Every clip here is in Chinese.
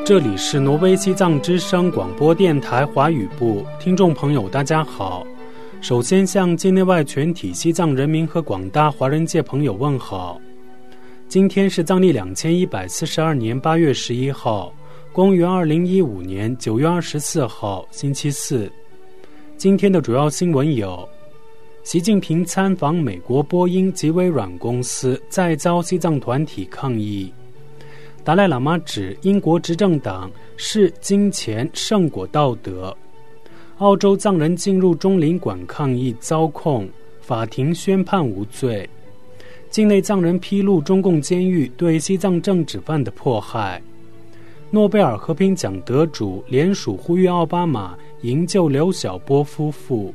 这里是挪威西藏之声广播电台华语部，听众朋友大家好。首先向境内外全体西藏人民和广大华人界朋友问好。今天是藏历2142年8月11号，公元2015年9月24号，星期四。今天的主要新闻有：习近平参访美国波音及微软公司，再遭西藏团体抗议；达赖喇嘛指英国执政党视金钱胜过道德；澳洲藏人进入中领馆抗议遭控，法庭宣判无罪；境内藏人披露中共监狱对西藏政治犯的迫害；诺贝尔和平奖得主联署呼吁奥巴马营救刘晓波夫妇。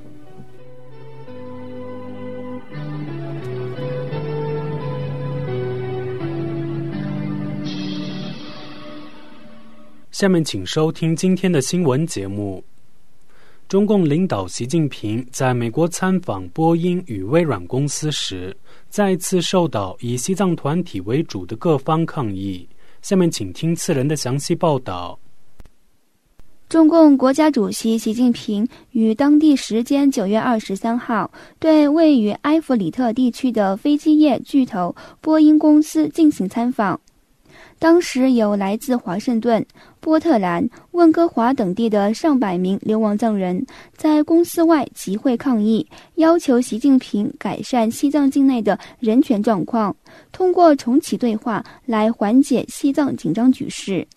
下面请收听今天的新闻节目。中共领导习近平在美国参访波音与微软公司时，再次受到以西藏团体为主的各方抗议。下面请听次人的详细报道。 中共国家主席习近平于当地时间9月23号对位于埃弗里特地区的飞机业巨头波音公司进行参访。当时有来自华盛顿、波特兰、温哥华等地的上百名流亡藏人在公司外集会抗议，要求习近平改善西藏境内的人权状况，通过重启对话来缓解西藏紧张局势。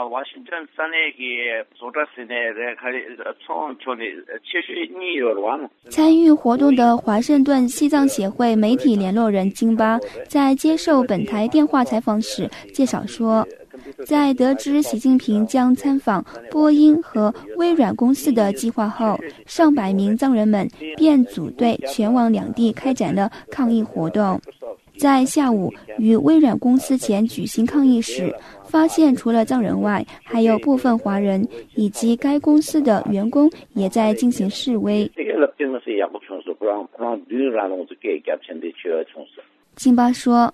参与活动的华盛顿西藏协会媒体联络人金巴在接受本台电话采访时介绍说，在得知习近平将参访波音和微软公司的计划后，上百名藏人们便组队前往两地开展了抗议活动。在下午与微软公司前举行抗议时，发现除了藏人外，还有部分华人以及该公司的员工也在进行示威。金巴说，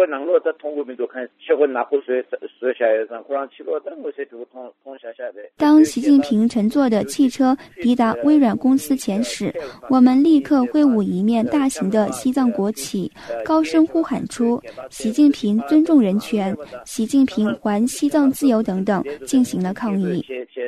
当习近平乘坐的汽车抵达微软公司前时，我们立刻挥舞一面大型的西藏国旗，高声呼喊出习近平尊重人权，习近平还西藏自由等等，进行了抗议。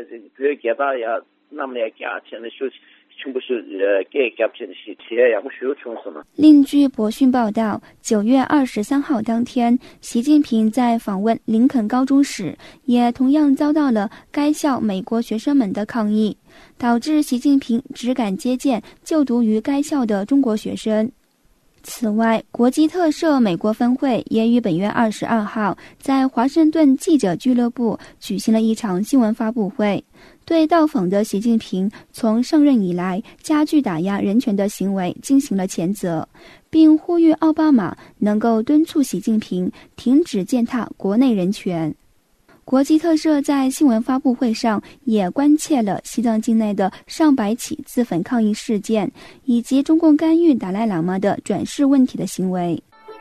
另据博讯报道，9月23号当天，习近平在访问林肯高中时，也同样遭到了该校美国学生们的抗议，导致习近平只敢接见就读于该校的中国学生。此外，国际特赦美国分会也于本月22号在华盛顿记者俱乐部举行了一场新闻发布会，对到访的习近平从上任以来加剧打压人权的行为进行了谴责，并呼吁奥巴马能够敦促习近平停止践踏国内人权。国际特赦在新闻发布会上也关切了西藏境内的上百起自焚抗议事件，以及中共干预达赖喇嘛的转世问题的行为。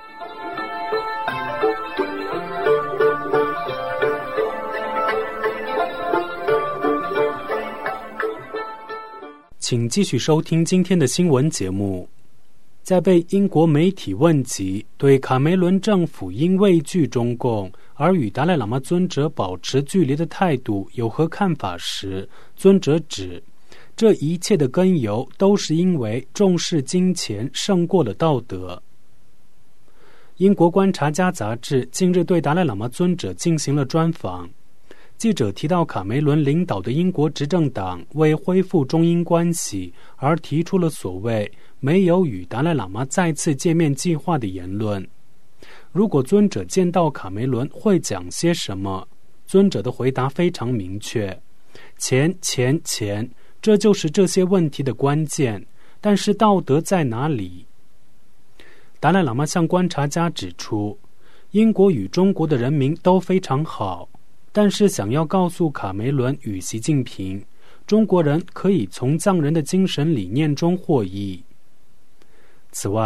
请继续收听今天的新闻节目。在被英国媒体问及对卡梅伦政府因畏惧中共而与达赖喇嘛尊者保持距离的态度有何看法时，尊者指这一切的根由都是因为重视金钱胜过了道德。英国观察家杂志近日对达赖喇嘛尊者进行了专访，记者提到卡梅伦领导的英国执政党为恢复中英关系而提出了所谓没有与达赖喇嘛再次见面计划的言论。如果尊者见到卡梅伦会讲些什么？尊者的回答非常明确，钱，这就是这些问题的关键，但是道德在哪里？达赖喇嘛向观察家指出，英国与中国的人民都非常好，但是想要告诉卡梅伦与习近平，中国人可以从藏人的精神理念中获益。此外，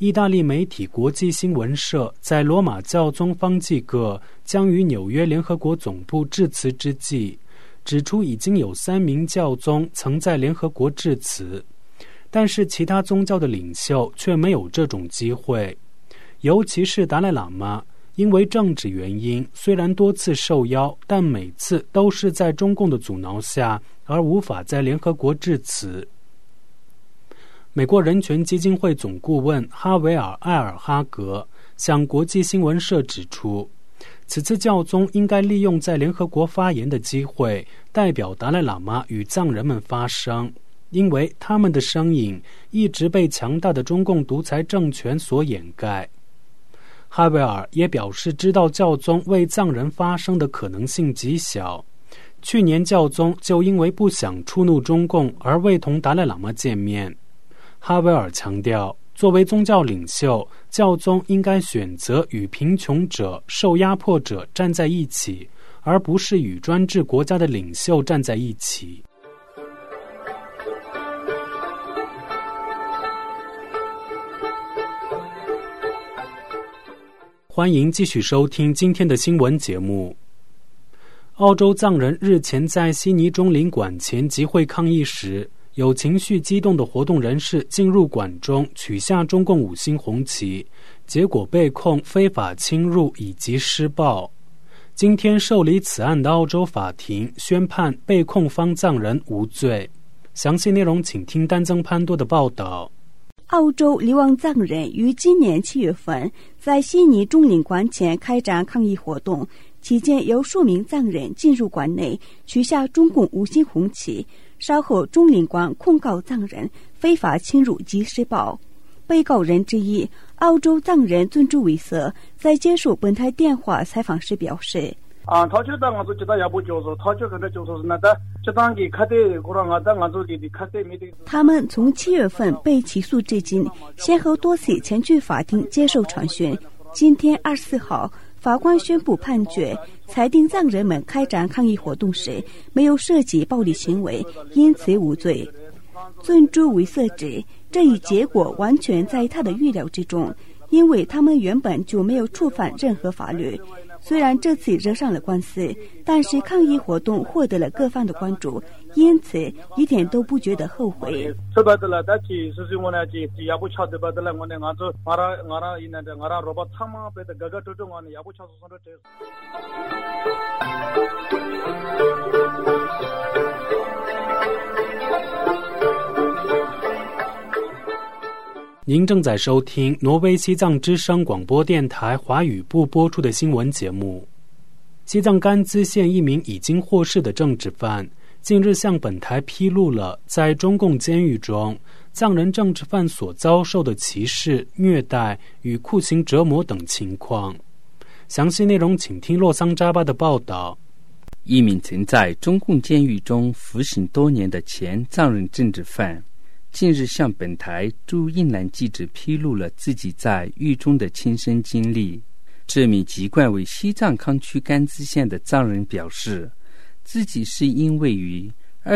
意大利媒体国际新闻社在罗马教宗方济各将于纽约联合国总部致辞之际，指出已经有3名教宗曾在联合国致辞，但是其他宗教的领袖却没有这种机会，尤其是达赖喇嘛，因为政治原因，虽然多次受邀，但每次都是在中共的阻挠下，而无法在联合国致辞。美国人权基金会总顾问哈维尔·艾尔哈格向国际新闻社指出，此次教宗应该利用在联合国发言的机会，代表达赖喇嘛与藏人们发声，因为他们的声音一直被强大的中共独裁政权所掩盖。哈维尔也表示，知道教宗为藏人发声的可能性极小。去年教宗就因为不想触怒中共而未同达赖喇嘛见面。哈维尔强调，作为宗教领袖，教宗应该选择与贫穷者、受压迫者站在一起，而不是与专制国家的领袖站在一起。欢迎继续收听今天的新闻节目。澳洲藏人日前在悉尼中领馆前集会抗议时，有情绪激动的活动人士进入馆中取下中共5星红旗，结果被控非法侵入以及施暴。今天受理此案的澳洲法庭宣判被控方藏人无罪。详细内容请听丹增潘多的报道。 澳洲流亡藏人于今年7月份在悉尼中领馆前开展抗议活动，期间有数名藏人进入馆内取下中共5星红旗，稍后中领馆控告藏人非法侵入及施暴。被告人之一澳洲藏人尊珠维瑟在接受本台电话采访时表示，他们从7月份被起诉至今，先后多次前去法庭接受传讯。今天24号，法官宣布判决，裁定藏人们开展抗议活动时没有涉及暴力行为，因此无罪。尊珠维瑟指，这一结果完全在他的预料之中，因为他们原本就没有触犯任何法律。虽然这次惹上了官司，但是抗议活动获得了各方的关注，因此一点都不觉得后悔。 您正在收听挪威西藏之声广播电台华语部播出的新闻节目。西藏甘孜县一名已经获释的政治犯近日向本台披露了在中共监狱中藏人政治犯所遭受的歧视、虐待与酷刑折磨等情况。详细内容请听洛桑扎巴的报道。 一名曾在中共监狱中服刑多年的前藏人政治犯近日向本台驻印兰记者披露了自己在狱中的亲身经历。这名籍贯为西藏康区甘孜县的藏人表示，自己是因为于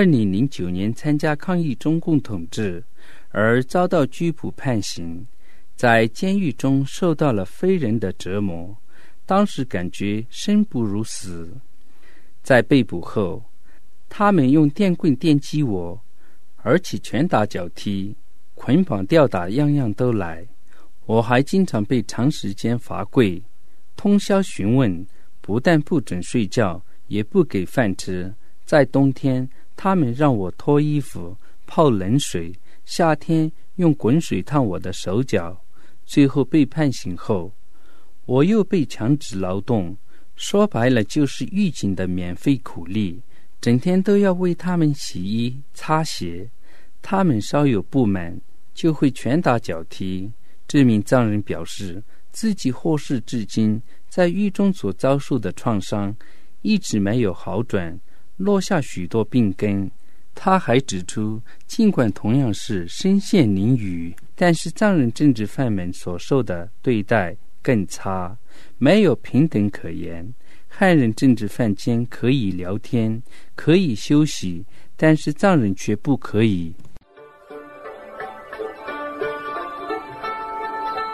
2009年参加抗议中共统治而遭到拘捕判刑，在监狱中受到了非人的折磨，当时感觉生不如死。在被捕后，他们用电棍电击我，而且拳打脚踢、捆绑吊打，样样都来。我还经常被长时间罚跪，通宵询问，不但不准睡觉，也不给饭吃。在冬天，他们让我脱衣服、泡冷水，夏天用滚水烫我的手脚。最后被判刑后，我又被强制劳动，说白了就是狱警的免费苦力，整天都要为他们洗衣、擦鞋。他们稍有不满，就会拳打脚踢。这名藏人表示，自己获释至今，在狱中所遭受的创伤一直没有好转，落下许多病根。他还指出，尽管同样是身陷囹圄，但是藏人政治犯们所受的对待更差，没有平等可言。汉人政治犯间可以聊天，可以休息，但是藏人却不可以。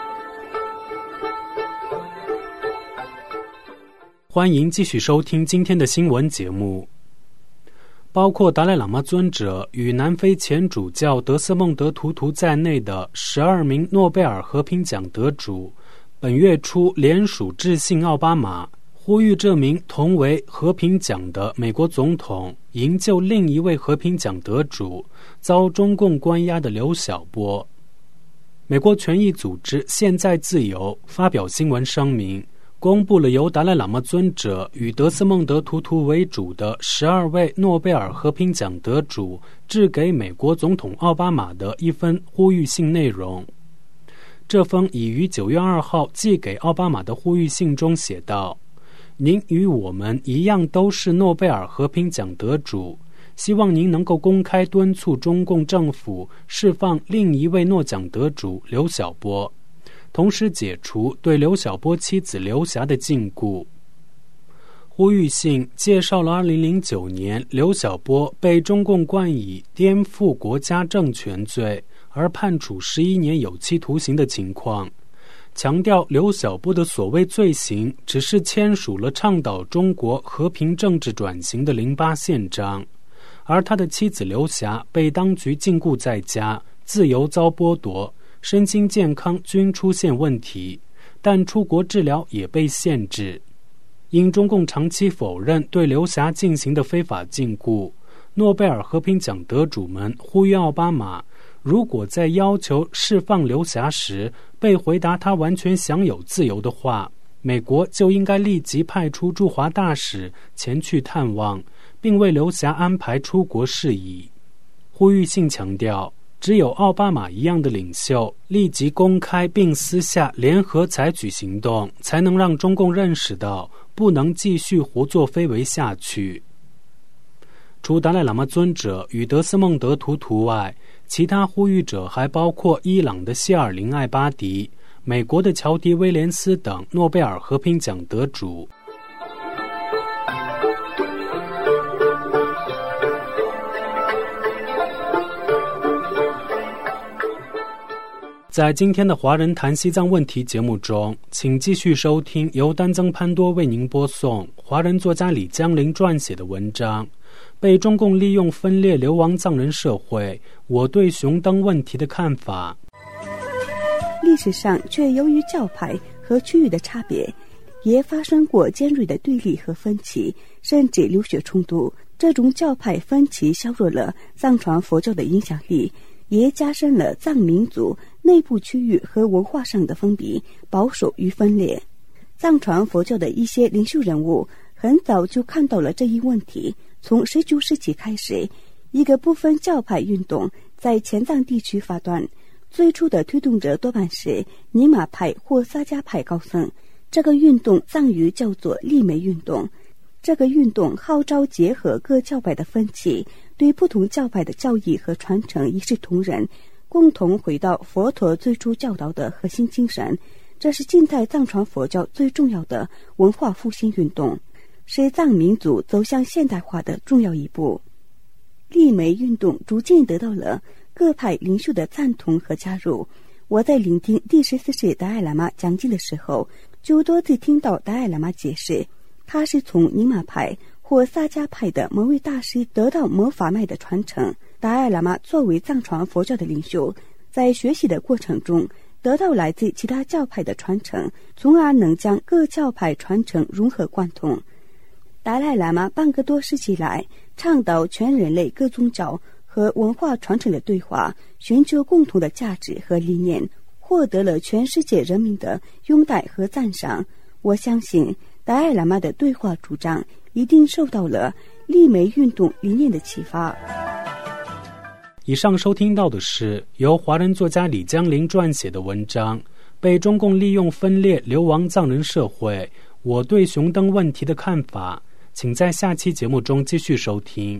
欢迎继续收听今天的新闻节目。包括达赖喇嘛尊者与南非前主教德斯孟德·图图在内的12名诺贝尔和平奖得主，本月初联署致信奥巴马，呼吁这名同为和平奖的美国总统营救另一位和平奖得主，遭中共关押的刘晓波。美国权益组织现在自由发表新闻声明，公布了由达赖喇嘛尊者与德斯孟德·图图为主的12位诺贝尔和平奖得主致给美国总统奥巴马的一封呼吁信内容。这封已于9月2号寄给奥巴马的呼吁信中写道：您与我们一样都是诺贝尔和平奖得主，希望您能够公开敦促中共政府释放另一位诺奖得主刘晓波，同时解除对刘晓波妻子刘霞的禁锢。呼吁信介绍了2009年刘晓波被中共冠以颠覆国家政权罪而判处11年有期徒刑的情况，强调刘晓波的所谓罪行只是签署了倡导中国和平政治转型的08宪章，而他的妻子刘霞被当局禁锢在家，自由遭剥夺，身心健康均出现问题，但出国治疗也被限制。因中共长期否认对刘霞进行的非法禁锢，诺贝尔和平奖得主们呼吁奥巴马，如果在要求释放刘霞时被回答他完全享有自由的话，美国就应该立即派出驻华大使前去探望，并为刘霞安排出国事宜。呼吁信强调，只有奥巴马一样的领袖立即公开并私下联合采取行动，才能让中共认识到不能继续胡作非为下去。除达赖喇嘛尊者与德斯孟德·图图外，其他呼吁者还包括伊朗的谢尔林·艾巴迪、美国的乔迪·威廉斯等诺贝尔和平奖得主。在今天的华人谈西藏问题节目中，请继续收听由丹增潘多为您播送华人作家李江林撰写的文章《被中共利用分裂流亡藏人社会，我对熊灯问题的看法》。 历史上却由于教派和区域的差别，也发生过尖锐的对立和分歧，甚至流血冲突。这种教派分歧削弱了藏传佛教的影响力，也加深了藏民族内部区域和文化上的封闭、保守与分裂。藏传佛教的一些领袖人物很早就看到了这一问题。从19世纪开始，一个部分教派运动在前藏地区发端，最初的推动者多半是尼玛派或萨迦派高僧。这个运动藏语叫做利美运动。这个运动号召结合各教派的分歧，对不同教派的教义和传承一视同仁，共同回到佛陀最初教导的核心精神。这是近代藏传佛教最重要的文化复兴运动，是藏民族走向现代化的重要一步。利美运动逐渐得到了各派领袖的赞同和加入。我在聆听第14世达赖喇嘛讲经的时候，就多次听到达赖喇嘛解释，他是从尼玛派或萨迦派的某位大师得到某法脉的传承。达赖喇嘛作为藏传佛教的领袖，在学习的过程中得到来自其他教派的传承，从而能将各教派传承融合贯通。达赖喇嘛半个多世纪来倡导全人类各宗教和文化传承的对话，寻求共同的价值和理念，获得了全世界人民的拥戴和赞赏。我相信达赖喇嘛的对话主张一定受到了利美运动理念的启发。 以上收听到的是由华人作家李江林撰写的文章《被中共利用分裂流亡藏人社会，我对熊灯问题的看法》。请在下期节目中继续收听。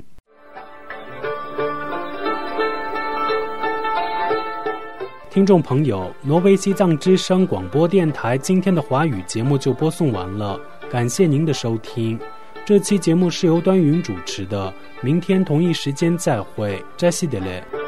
听众朋友，挪威西藏之声广播电台今天的华语节目就播送完了，感谢您的收听。这期节目是由端云主持的，明天同一时间再会，扎西德勒。